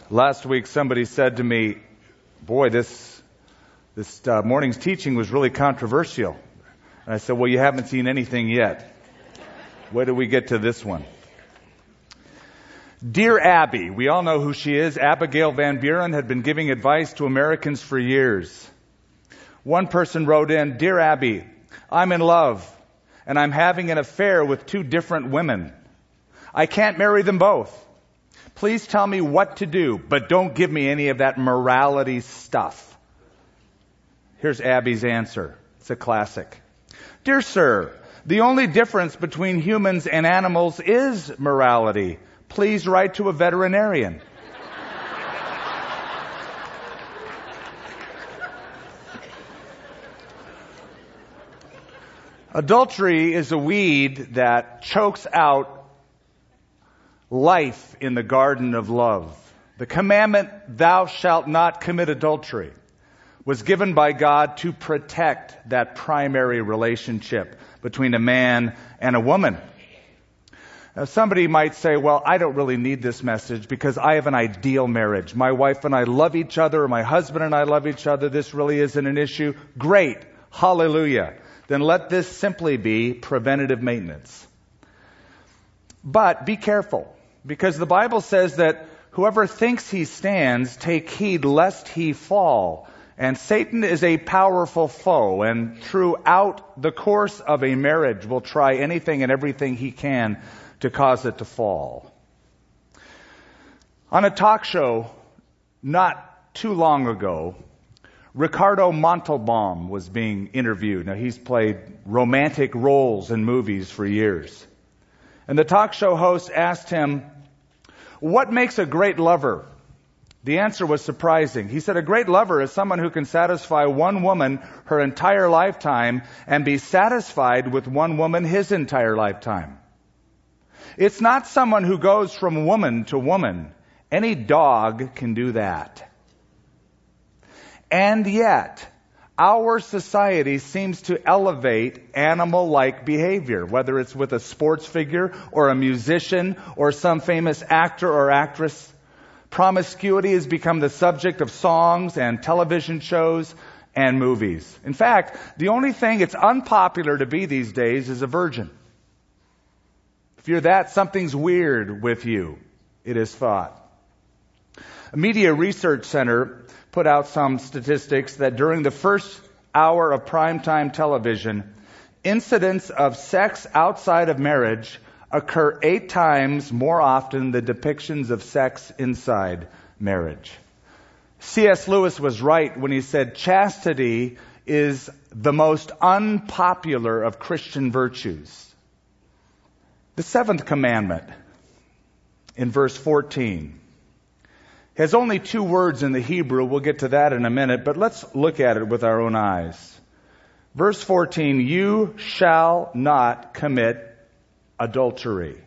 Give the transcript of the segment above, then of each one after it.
Last week, somebody said to me, boy, this morning's teaching was really controversial. And I said, well, you haven't seen anything yet. Wait till we get to this one. Dear Abby, we all know who she is. Abigail Van Buren had been giving advice to Americans for years. One person wrote in, Dear Abby, I'm in love, and I'm having an affair with two different women. I can't marry them both. Please tell me what to do, but don't give me any of that morality stuff. Here's Abby's answer. It's a classic. Dear sir, the only difference between humans and animals is morality. Please write to a veterinarian. Adultery is a weed that chokes out life in the garden of love. The commandment, thou shalt not commit adultery, was given by God to protect that primary relationship between a man and a woman. Now, somebody might say, well, I don't really need this message because I have an ideal marriage. My wife and I love each other, or my husband and I love each other. This really isn't an issue. Great. Hallelujah. Then let this simply be preventative maintenance. But be careful, because the Bible says that whoever thinks he stands, take heed lest he fall. And Satan is a powerful foe, and throughout the course of a marriage will try anything and everything he can to cause it to fall. On a talk show not too long ago, Ricardo Montalban was being interviewed. Now, he's played romantic roles in movies for years. And the talk show host asked him, what makes a great lover? The answer was surprising. He said, a great lover is someone who can satisfy one woman her entire lifetime and be satisfied with one woman his entire lifetime. It's not someone who goes from woman to woman. Any dog can do that. And yet, our society seems to elevate animal-like behavior, whether it's with a sports figure or a musician or some famous actor or actress. Promiscuity has become the subject of songs and television shows and movies. In fact, the only thing it's unpopular to be these days is a virgin. If you're that, something's weird with you, it is thought. A Media Research Center put out some statistics that during the first hour of primetime television, incidents of sex outside of marriage occur 8 times more often than depictions of sex inside marriage. C.S. Lewis was right when he said chastity is the most unpopular of Christian virtues. The 7th commandment in verse 14 has only 2 words in the Hebrew. We'll get to that in a minute, but let's look at it with our own eyes. Verse 14, you shall not commit adultery.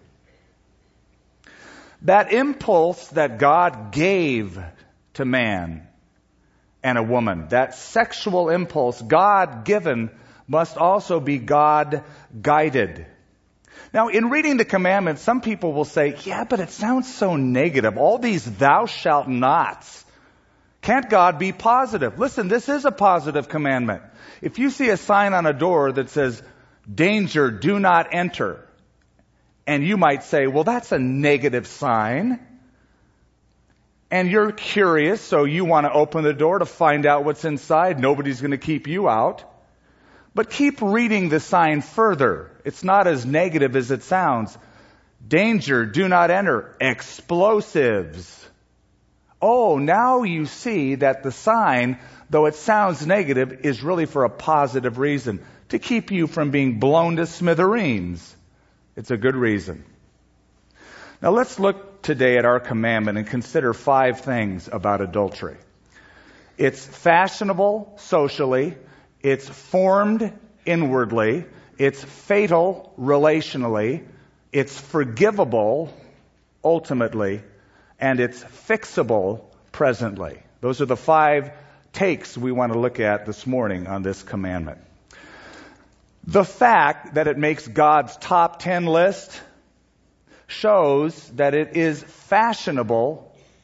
That impulse that God gave to man and a woman, that sexual impulse, God-given, must also be God-guided. Now, in reading the commandments, some people will say, yeah, but it sounds so negative. All these thou shalt nots. Can't God be positive? Listen, this is a positive commandment. If you see a sign on a door that says, danger, do not enter, and you might say, well, that's a negative sign, and you're curious, so you want to open the door to find out what's inside. Nobody's going to keep you out. But keep reading the sign further. It's not as negative as it sounds. Danger, do not enter. Explosives. Oh, now you see that the sign, though it sounds negative, is really for a positive reason. To keep you from being blown to smithereens. It's a good reason. Now let's look today at our commandment and consider 5 things about adultery. It's fashionable socially. It's formed inwardly. It's fatal relationally. It's forgivable ultimately. And it's fixable presently. Those are the 5 takes we want to look at this morning on this commandment. The fact that it makes God's top 10 list shows that it is fashionable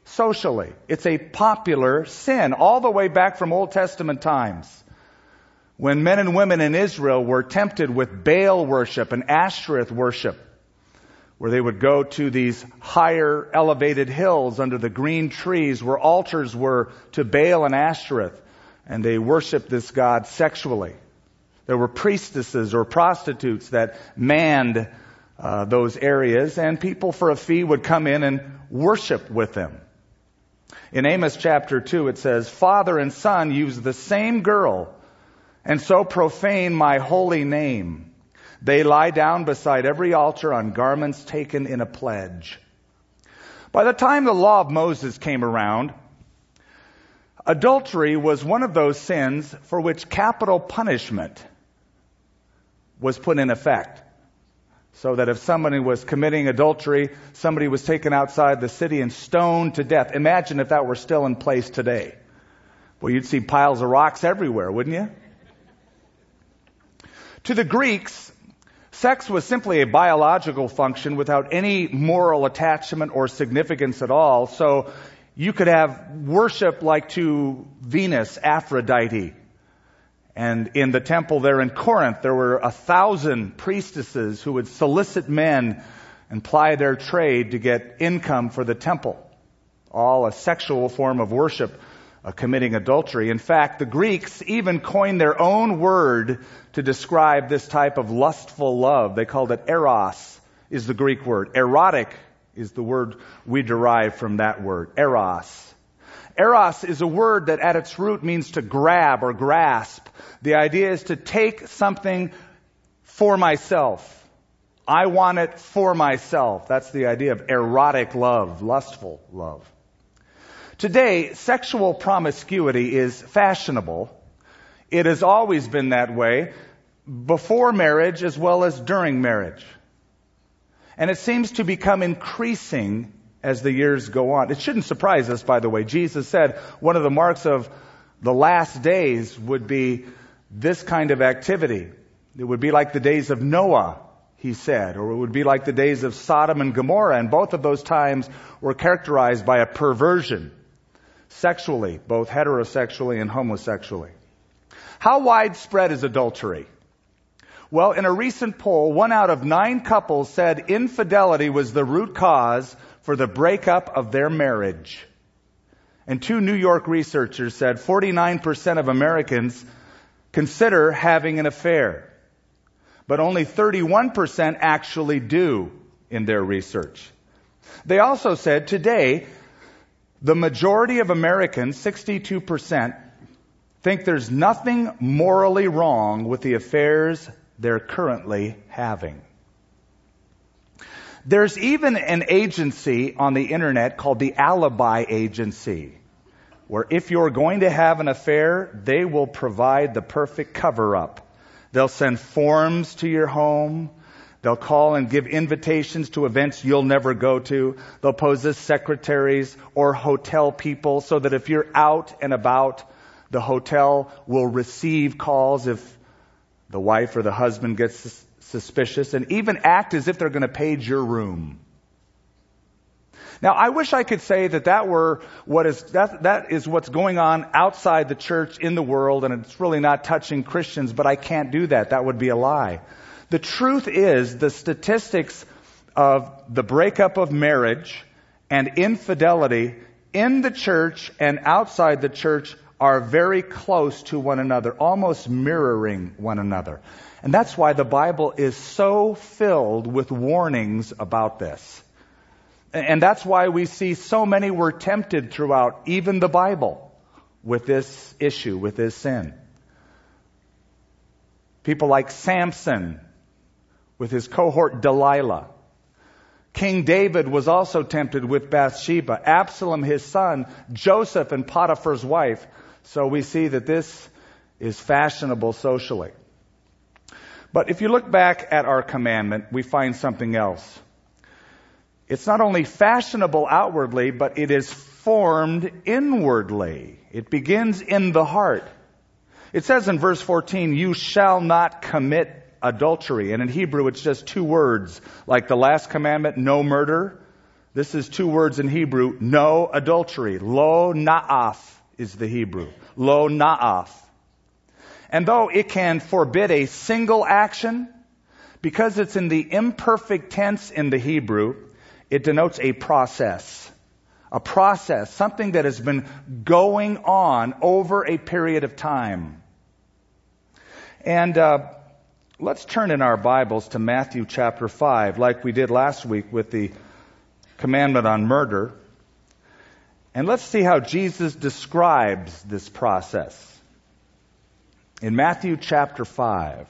socially. It's a popular sin all the way back from Old Testament times, when men and women in Israel were tempted with Baal worship and Ashtoreth worship, where they would go to these higher elevated hills under the green trees where altars were to Baal and Ashtoreth, and they worshiped this god sexually. There were priestesses or prostitutes that manned those areas, and people for a fee would come in and worship with them. In Amos chapter 2 it says, "Father and son use the same girl, and so profane my holy name. They lie down beside every altar on garments taken in a pledge." By the time the law of Moses came around, adultery was one of those sins for which capital punishment was put in effect. So that if somebody was committing adultery, somebody was taken outside the city and stoned to death. Imagine if that were still in place today. Well, you'd see piles of rocks everywhere, wouldn't you? To the Greeks, sex was simply a biological function without any moral attachment or significance at all. So you could have worship like to Venus, Aphrodite. And in the temple there in Corinth, there were 1,000 priestesses who would solicit men and ply their trade to get income for the temple. All a sexual form of worship, committing adultery. In fact, the Greeks even coined their own word to describe this type of lustful love. They called it eros, is the Greek word. Erotic is the word we derive from that word, eros. Eros is a word that at its root means to grab or grasp. The idea is to take something for myself. I want it for myself. That's the idea of erotic love, lustful love. Today, sexual promiscuity is fashionable. It has always been that way, before marriage as well as during marriage. And it seems to become increasing as the years go on. It shouldn't surprise us, by the way. Jesus said one of the marks of the last days would be this kind of activity. It would be like the days of Noah, he said, or it would be like the days of Sodom and Gomorrah. And both of those times were characterized by a perversion, sexually, both heterosexually and homosexually. How widespread is adultery? Well, in a recent poll, 1 out of 9 couples said infidelity was the root cause for the breakup of their marriage. And 2 New York researchers said 49% of Americans consider having an affair, but only 31% actually do in their research. They also said today, the majority of Americans, 62%, think there's nothing morally wrong with the affairs they're currently having. There's even an agency on the internet called the Alibi Agency, where if you're going to have an affair, they will provide the perfect cover-up. They'll send forms to your home. They'll call and give invitations to events you'll never go to. They'll pose as secretaries or hotel people so that if you're out and about, the hotel will receive calls if the wife or the husband gets suspicious, and even act as if they're going to page your room. Now, I wish I could say that that is what's going on outside the church in the world, and it's really not touching Christians, but I can't do that. That would be a lie. The truth is, the statistics of the breakup of marriage and infidelity in the church and outside the church are very close to one another, almost mirroring one another. And that's why the Bible is so filled with warnings about this. And that's why we see so many were tempted throughout even the Bible with this issue, with this sin. People like Samson with his cohort Delilah. King David was also tempted with Bathsheba. Absalom, his son, Joseph, and Potiphar's wife. So we see that this is fashionable socially. But if you look back at our commandment, we find something else. It's not only fashionable outwardly, but it is formed inwardly. It begins in the heart. It says in verse 14, "You shall not commit adultery." And in Hebrew, it's just 2 words. Like the last commandment, no murder. This is two words in Hebrew, no adultery. Lo na'af is the Hebrew. Lo na'af. And though it can forbid a single action, because it's in the imperfect tense in the Hebrew, it denotes a process. A process, something that has been going on over a period of time. And let's turn in our Bibles to Matthew chapter 5, like we did last week with the commandment on murder. And let's see how Jesus describes this process. In Matthew chapter 5,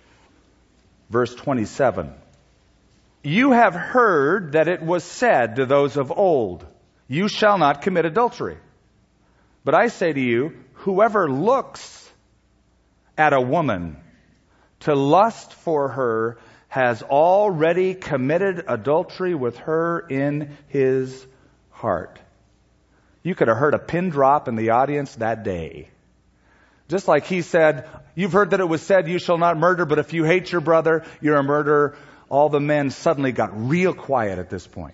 verse 27, you have heard that it was said to those of old, you shall not commit adultery. But I say to you, whoever looks at a woman to lust for her has already committed adultery with her in his heart. You could have heard a pin drop in the audience that day. Just like he said, you've heard that it was said, you shall not murder, but if you hate your brother, you're a murderer. All the men suddenly got real quiet at this point.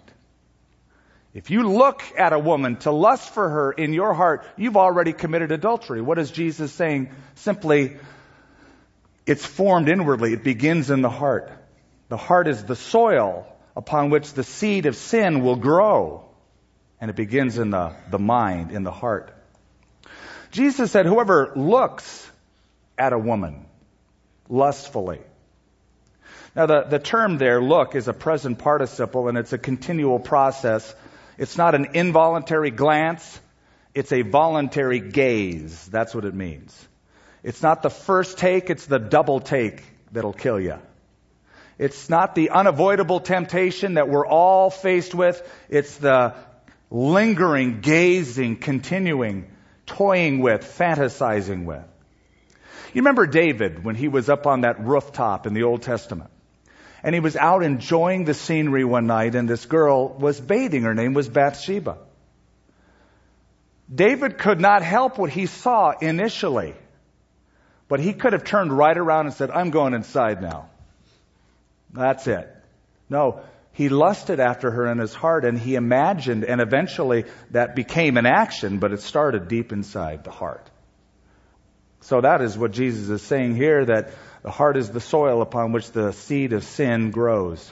If you look at a woman to lust for her in your heart, you've already committed adultery. What is Jesus saying? Simply, it's formed inwardly. It begins in the heart. The heart is the soil upon which the seed of sin will grow. And it begins in the mind, in the heart. Jesus said, whoever looks at a woman lustfully. Now, the term there, look, is a present participle, and it's a continual process. It's not an involuntary glance. It's a voluntary gaze. That's what it means. It's not the first take. It's the double take that'll kill you. It's not the unavoidable temptation that we're all faced with. It's the lingering, gazing, continuing, toying with, fantasizing with. You remember David when he was up on that rooftop in the Old Testament? And he was out enjoying the scenery one night, and this girl was bathing. Her name was Bathsheba. David could not help what he saw initially. But he could have turned right around and said, I'm going inside now. That's it. No, he lusted after her in his heart, and he imagined, and eventually that became an action, but it started deep inside the heart. So that is what Jesus is saying here, that the heart is the soil upon which the seed of sin grows.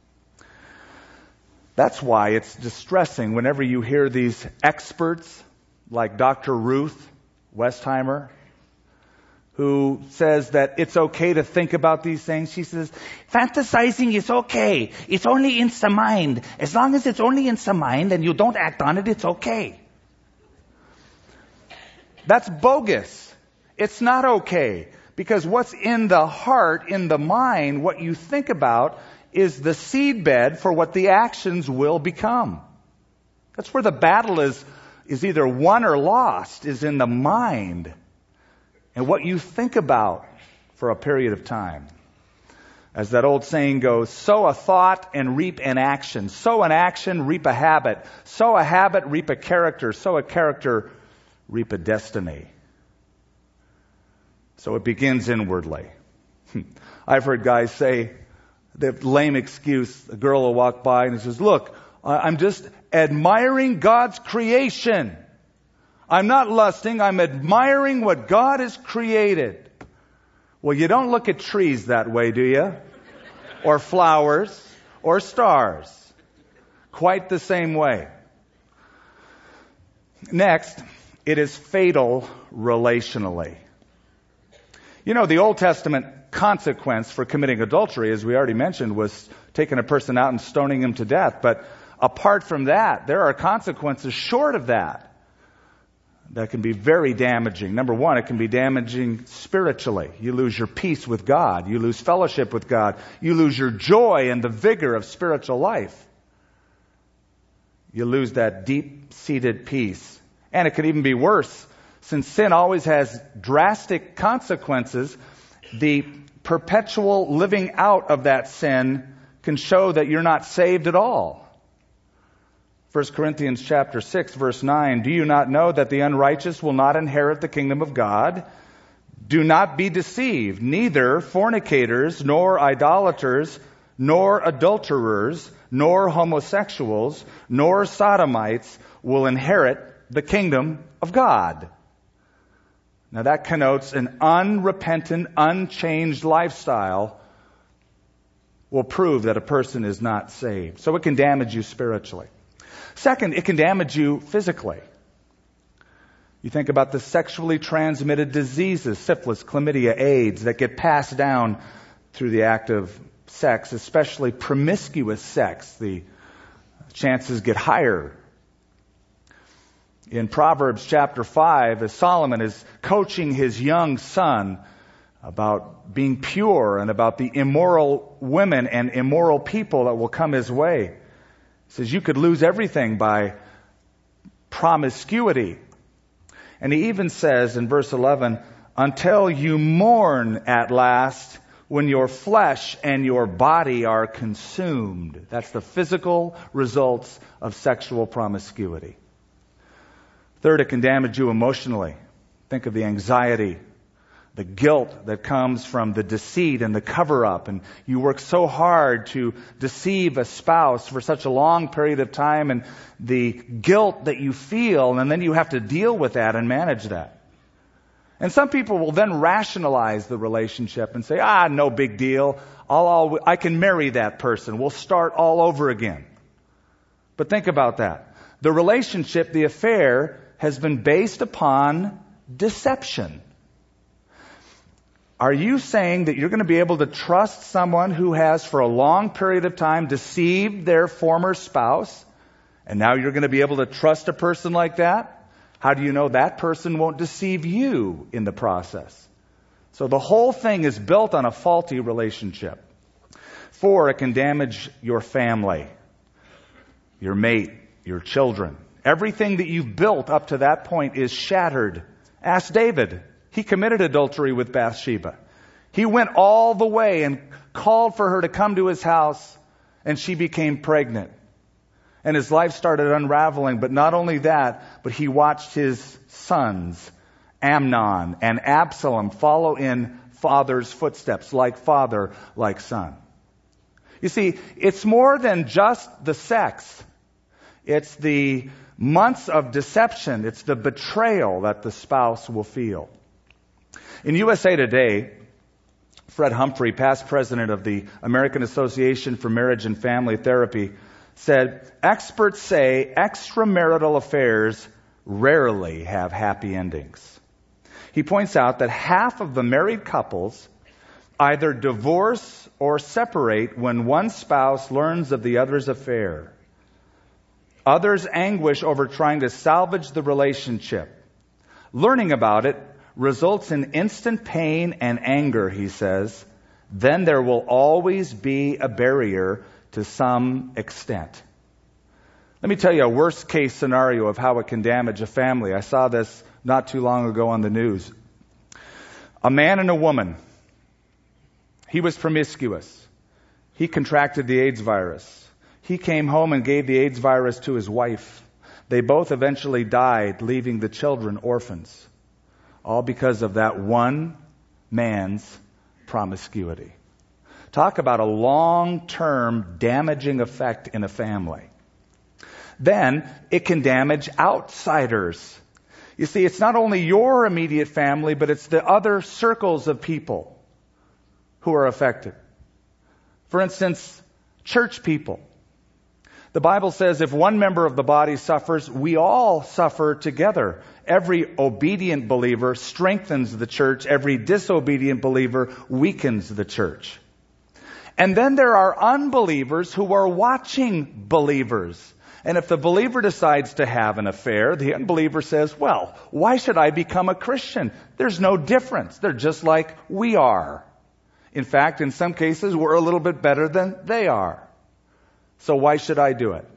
That's why it's distressing whenever you hear these experts like Dr. Ruth Westheimer, who says that it's okay to think about these things. She says, fantasizing is okay. It's only in the mind. As long as it's only in the mind and you don't act on it, it's okay. That's bogus. It's not okay. Because what's in the heart, in the mind, what you think about, is the seedbed for what the actions will become. That's where the battle is either won or lost, is in the mind. And what you think about for a period of time. As that old saying goes, sow a thought and reap an action. Sow an action, reap a habit. Sow a habit, reap a character. Sow a character, reap a destiny. So it begins inwardly. I've heard guys say, the lame excuse, a girl will walk by and says, look, I'm just admiring God's creation. I'm not lusting, I'm admiring what God has created. Well, you don't look at trees that way, do you? Or flowers, or stars. Quite the same way. Next, it is fatal relationally. You know, the Old Testament consequence for committing adultery, as we already mentioned, was taking a person out and stoning him to death. But apart from that, there are consequences short of that can be very damaging. Number one, it can be damaging spiritually. You lose your peace with God. You lose fellowship with God. You lose your joy and the vigor of spiritual life. You lose that deep-seated peace. And it could even be worse. Since sin always has drastic consequences, the perpetual living out of that sin can show that you're not saved at all. 1 Corinthians chapter 6, verse 9, do you not know that the unrighteous will not inherit the kingdom of God? Do not be deceived. Neither fornicators, nor idolaters, nor adulterers, nor homosexuals, nor sodomites will inherit the kingdom of God. Now that connotes an unrepentant, unchanged lifestyle will prove that a person is not saved. So it can damage you spiritually. Second, it can damage you physically. You think about the sexually transmitted diseases, syphilis, chlamydia, AIDS, that get passed down through the act of sex, especially promiscuous sex. The chances get higher. In Proverbs chapter 5, as Solomon is coaching his young son about being pure and about the immoral women and immoral people that will come his way, he says you could lose everything by promiscuity. And he even says in verse 11, until you mourn at last when your flesh and your body are consumed. That's the physical results of sexual promiscuity. Third, it can damage you emotionally. Think of the anxiety, the guilt that comes from the deceit and the cover-up. And you work so hard to deceive a spouse for such a long period of time, and the guilt that you feel, and then you have to deal with that and manage that. And some people will then rationalize the relationship and say, no big deal. I can marry that person. We'll start all over again. But think about that. The relationship, the affair, has been based upon deception. Are you saying that you're going to be able to trust someone who has for a long period of time deceived their former spouse, and now you're going to be able to trust a person like that? How do you know that person won't deceive you in the process? So the whole thing is built on a faulty relationship. 4, it can damage your family, your mate, your children. Everything that you've built up to that point is shattered. Ask David. He committed adultery with Bathsheba. He went all the way and called for her to come to his house, and she became pregnant. And his life started unraveling. But not only that, but he watched his sons, Amnon and Absalom, follow in father's footsteps, like father, like son. You see, it's more than just the sex. It's the months of deception. It's the betrayal that the spouse will feel. In USA Today, Fred Humphrey, past president of the American Association for Marriage and Family Therapy, said, experts say extramarital affairs rarely have happy endings. He points out that half of the married couples either divorce or separate when one spouse learns of the other's affair. Others anguish over trying to salvage the relationship. Learning about it results in instant pain and anger, he says. Then there will always be a barrier to some extent. Let me tell you a worst case scenario of how it can damage a family. I saw this not too long ago on the news. A man and a woman. He was promiscuous. He contracted the AIDS virus. He came home and gave the AIDS virus to his wife. They both eventually died, leaving the children orphans. All because of that one man's promiscuity. Talk about a long-term damaging effect in a family. Then it can damage outsiders. You see, it's not only your immediate family, but it's the other circles of people who are affected. For instance, church people. The Bible says if one member of the body suffers, we all suffer together. Every obedient believer strengthens the church. Every disobedient believer weakens the church. And then there are unbelievers who are watching believers. And if the believer decides to have an affair, the unbeliever says, well, why should I become a Christian? There's no difference. They're just like we are. In fact, in some cases, we're a little bit better than they are. So why should I do it?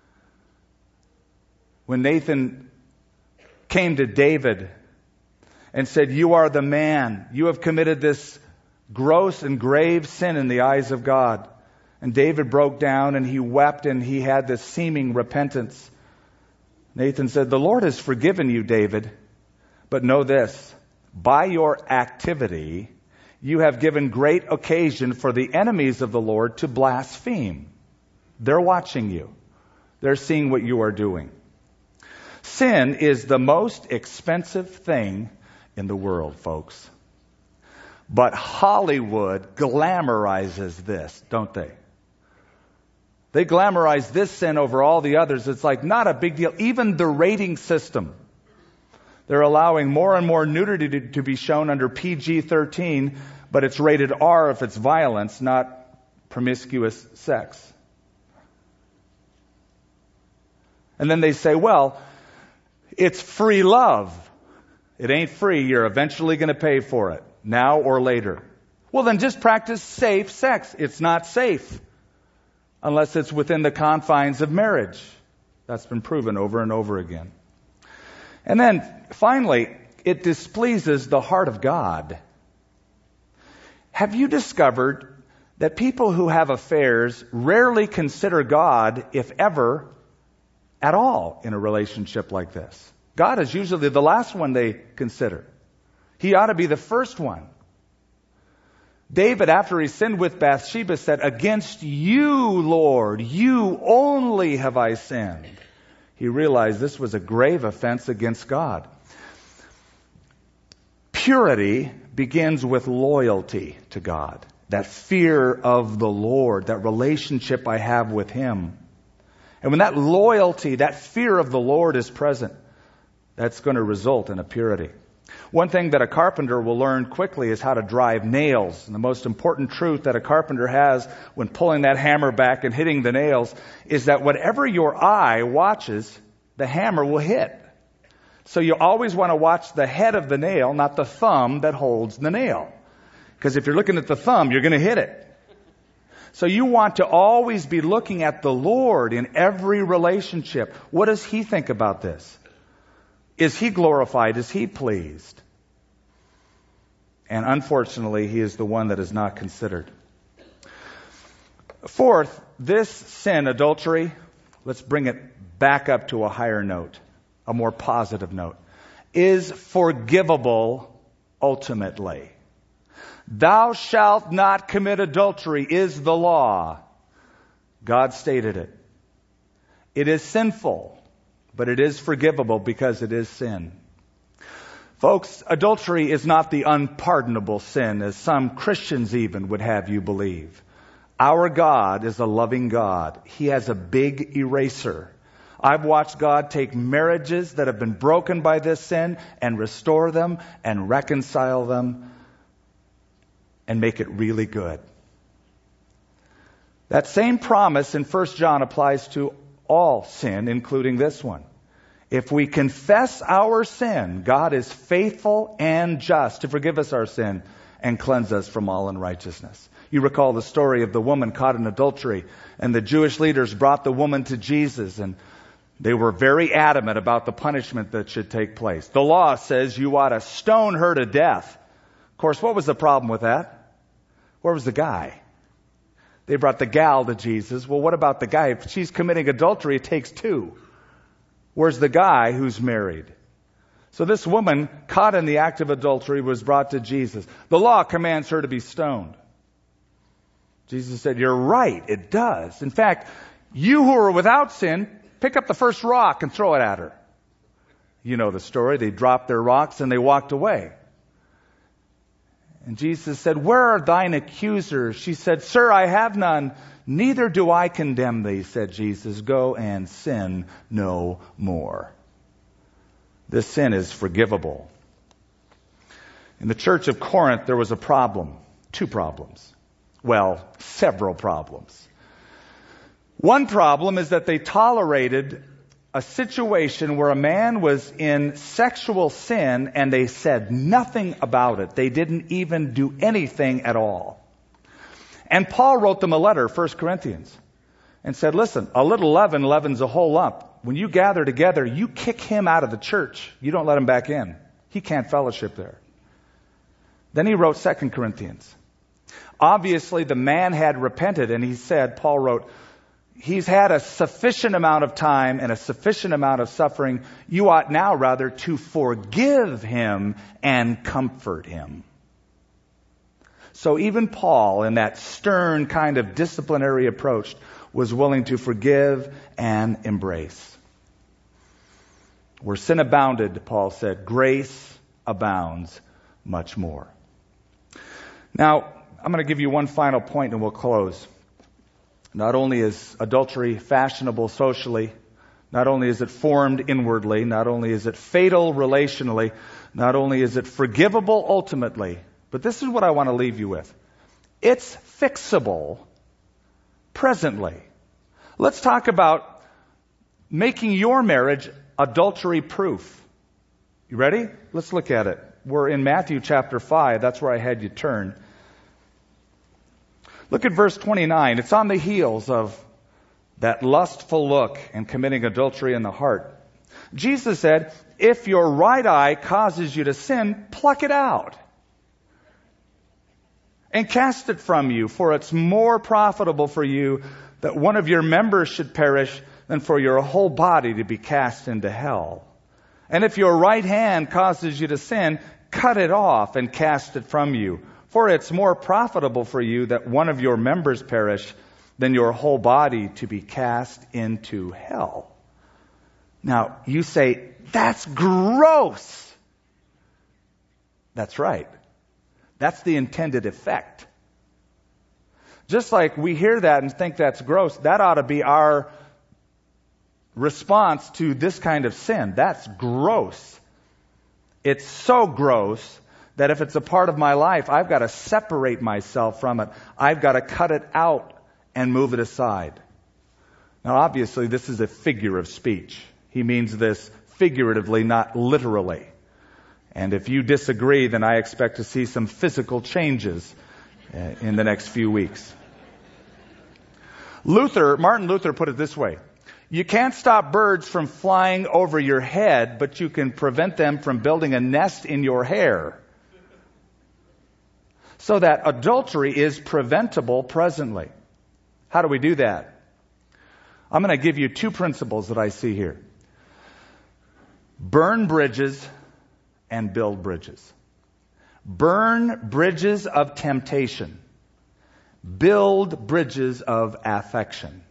When Nathan came to David and said, you are the man. You have committed this gross and grave sin in the eyes of God. And David broke down and he wept and he had this seeming repentance. Nathan said, the Lord has forgiven you, David. But know this, by your activity, you have given great occasion for the enemies of the Lord to blaspheme. They're watching you. They're seeing what you are doing. Sin is the most expensive thing in the world, folks. But Hollywood glamorizes this, don't they? They glamorize this sin over all the others. It's like not a big deal. Even the rating system. They're allowing more and more nudity to be shown under PG-13, but it's rated R if it's violence, not promiscuous sex. And then they say, well, it's free love. It ain't free. You're eventually going to pay for it, now or later. Well, then just practice safe sex. It's not safe unless it's within the confines of marriage. That's been proven over and over again. And then, finally, it displeases the heart of God. Have you discovered that people who have affairs rarely consider God, if ever, at all, in a relationship like this? God is usually the last one they consider. He ought to be the first one. David, after he sinned with Bathsheba, said, "Against you, Lord, you only have I sinned." He realized this was a grave offense against God. Purity begins with loyalty to God. That fear of the Lord, that relationship I have with Him. And when that loyalty, that fear of the Lord is present, that's going to result in a purity. One thing that a carpenter will learn quickly is how to drive nails. And the most important truth that a carpenter has when pulling that hammer back and hitting the nails is that whatever your eye watches, the hammer will hit. So you always want to watch the head of the nail, not the thumb that holds the nail. Because if you're looking at the thumb, you're going to hit it. So you want to always be looking at the Lord in every relationship. What does He think about this? Is He glorified? Is He pleased? And unfortunately, He is the one that is not considered. Fourth, this sin, adultery, let's bring it back up to a higher note, a more positive note, is forgivable ultimately. Thou shalt not commit adultery is the law. God stated it. It is sinful, but it is forgivable because it is sin. Folks, adultery is not the unpardonable sin, as some Christians even would have you believe. Our God is a loving God. He has a big eraser. I've watched God take marriages that have been broken by this sin and restore them and reconcile them and make it really good. That same promise in 1 John applies to all sin, including this one. If we confess our sin, God is faithful and just to forgive us our sin and cleanse us from all unrighteousness. You recall the story of the woman caught in adultery, and the Jewish leaders brought the woman to Jesus, and they were very adamant about the punishment that should take place. The law says you ought to stone her to death. Of course, what was the problem with that? Where was the guy? They brought the gal to Jesus. Well, what about the guy? If she's committing adultery, it takes two. Where's the guy who's married? So this woman caught in the act of adultery was brought to Jesus. The law commands her to be stoned. Jesus said, "You're right, it does. In fact, you who are without sin, pick up the first rock and throw it at her." You know the story. They dropped their rocks and they walked away. And Jesus said, "Where are thine accusers?" She said, "Sir, I have none. Neither do I condemn thee," said Jesus. "Go and sin no more." This sin is forgivable. In the church of Corinth, there was a problem. Two problems. Well, several problems. One problem is that they tolerated a situation where a man was in sexual sin and they said nothing about it. They didn't even do anything at all. And Paul wrote them a letter, 1 Corinthians, and said, listen, a little leaven leavens a whole lump. When you gather together, you kick him out of the church. You don't let him back in. He can't fellowship there. Then he wrote 2 Corinthians. Obviously, the man had repented, and he said, Paul wrote, he's had a sufficient amount of time and a sufficient amount of suffering. You ought now rather to forgive him and comfort him. So even Paul, in that stern kind of disciplinary approach, was willing to forgive and embrace. Where sin abounded, Paul said, grace abounds much more. Now, I'm going to give you one final point and we'll close. Not only is adultery fashionable socially, not only is it formed inwardly, not only is it fatal relationally, not only is it forgivable ultimately, but this is what I want to leave you with. It's fixable presently. Let's talk about making your marriage adultery proof. You ready? Let's look at it. We're in Matthew chapter 5. That's where I had you turn. Look at verse 29. It's on the heels of that lustful look and committing adultery in the heart. Jesus said, if your right eye causes you to sin, pluck it out and cast it from you, for it's more profitable for you that one of your members should perish than for your whole body to be cast into hell. And if your right hand causes you to sin, cut it off and cast it from you, for it's more profitable for you that one of your members perish than your whole body to be cast into hell. Now, you say, that's gross. That's right. That's the intended effect. Just like we hear that and think that's gross, that ought to be our response to this kind of sin. That's gross. It's so gross that if it's a part of my life, I've got to separate myself from it. I've got to cut it out and move it aside. Now, obviously, this is a figure of speech. He means this figuratively, not literally. And if you disagree, then I expect to see some physical changes in the next few weeks. Martin Luther put it this way. You can't stop birds from flying over your head, but you can prevent them from building a nest in your hair. So that adultery is preventable presently. How do we do that? I'm going to give you two principles that I see here. Burn bridges and build bridges. Burn bridges of temptation. Build bridges of affection.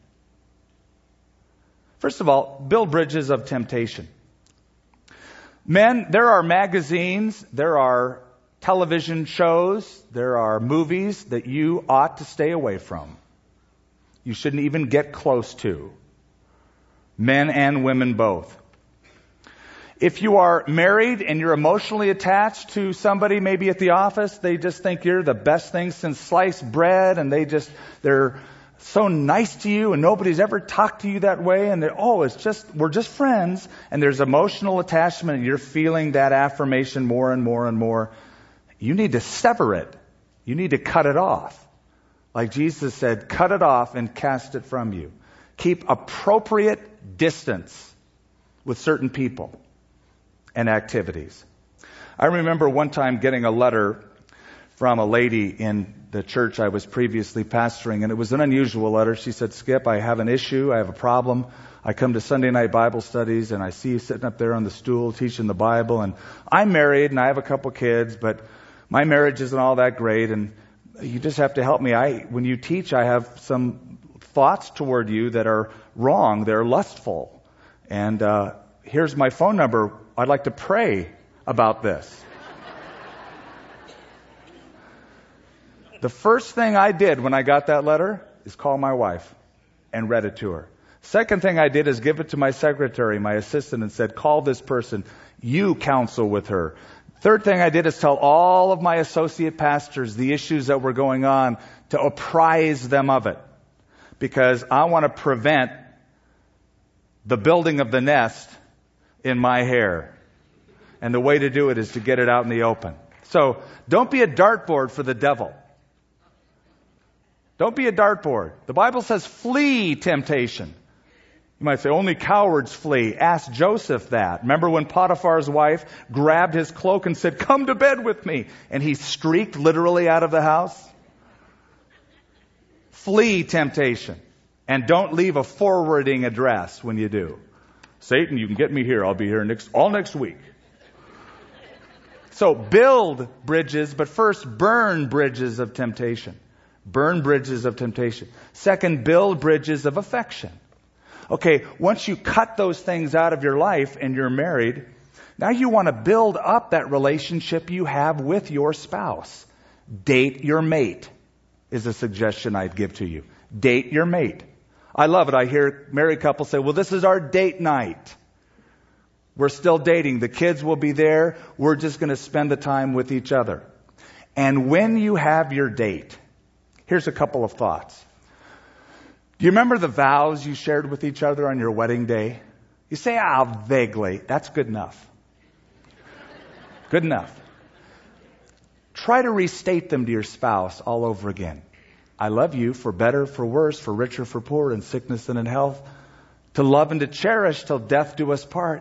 First of all, build bridges of temptation. Men, there are magazines, there are television shows, there are movies that you ought to stay away from. You shouldn't even get close to. Men and women both. If you are married and you're emotionally attached to somebody maybe at the office, they just think you're the best thing since sliced bread, and they're so nice to you and nobody's ever talked to you that way, and we're just friends, and there's emotional attachment and you're feeling that affirmation more and more and more. You need to sever it. You need to cut it off. Like Jesus said, cut it off and cast it from you. Keep appropriate distance with certain people and activities. I remember one time getting a letter from a lady in the church I was previously pastoring, and it was an unusual letter. She said, Skip, I have an issue, I have a problem. I come to Sunday night Bible studies, and I see you sitting up there on the stool teaching the Bible, and I'm married, and I have a couple kids, but my marriage isn't all that great, and you just have to help me. When you teach, I have some thoughts toward you that are wrong, they're lustful, and here's my phone number. I'd like to pray about this. The first thing I did when I got that letter is call my wife and read it to her. Second thing I did is give it to my secretary, my assistant, and said, call this person. You counsel with her. Third thing I did is tell all of my associate pastors the issues that were going on, to apprise them of it. Because I want to prevent the building of the nest in my hair. And the way to do it is to get it out in the open. So don't be a dartboard for the devil. Don't be a dartboard. The Bible says flee temptation. You might say, only cowards flee. Ask Joseph that. Remember when Potiphar's wife grabbed his cloak and said, come to bed with me, and he streaked literally out of the house? Flee temptation. And don't leave a forwarding address when you do. Satan, you can get me here. I'll be here all next week. So build bridges, but first burn bridges of temptation. Burn bridges of temptation. Second, build bridges of affection. Okay, once you cut those things out of your life and you're married, now you want to build up that relationship you have with your spouse. Date your mate is a suggestion I'd give to you. Date your mate. I love it. I hear married couples say, well, this is our date night. We're still dating. The kids will be there. We're just going to spend the time with each other. And when you have your date, here's a couple of thoughts. Do you remember the vows you shared with each other on your wedding day? You say, vaguely. That's good enough. Good enough. Try to restate them to your spouse all over again. I love you for better, for worse, for richer, for poorer, in sickness and in health, to love and to cherish till death do us part.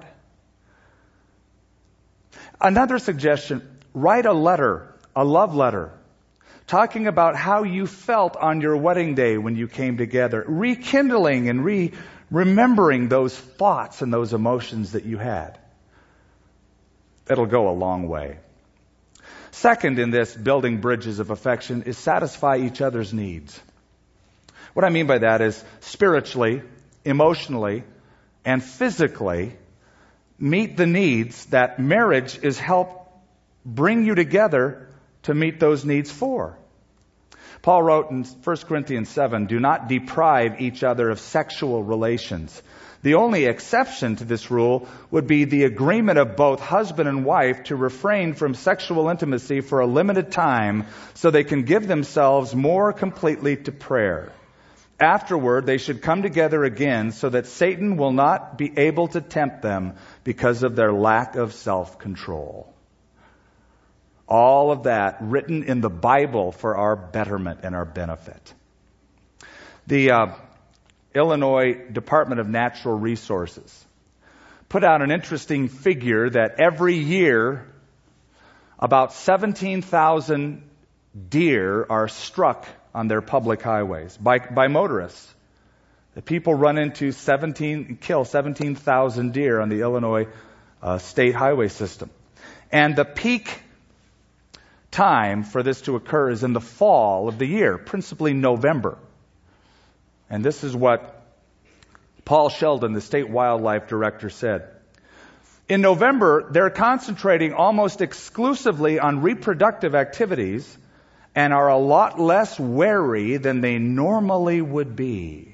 Another suggestion, write a letter, a love letter, talking about how you felt on your wedding day when you came together, rekindling and remembering those thoughts and those emotions that you had. It'll go a long way. Second in this building bridges of affection is satisfy each other's needs. What I mean by that is spiritually, emotionally, and physically meet the needs that marriage is help bring you together to meet those needs for. Paul wrote in 1 Corinthians 7, do not deprive each other of sexual relations. The only exception to this rule would be the agreement of both husband and wife to refrain from sexual intimacy for a limited time so they can give themselves more completely to prayer. Afterward, they should come together again so that Satan will not be able to tempt them because of their lack of self-control. All of that written in the Bible for our betterment and our benefit. The Illinois Department of Natural Resources put out an interesting figure that every year about 17,000 deer are struck on their public highways by motorists. The people run into kill 17,000 deer on the Illinois state highway system. And the peak time for this to occur is in the fall of the year, principally November. And this is what Paul Sheldon, the state wildlife director, said. In November, they're concentrating almost exclusively on reproductive activities and are a lot less wary than they normally would be.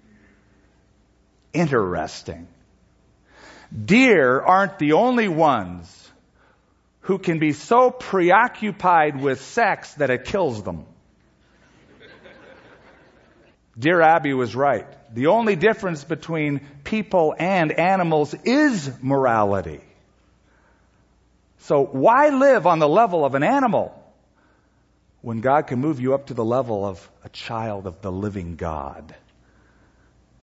Interesting. Deer aren't the only ones who can be so preoccupied with sex that it kills them. Dear Abby was right. The only difference between people and animals is morality. So why live on the level of an animal when God can move you up to the level of a child of the living God?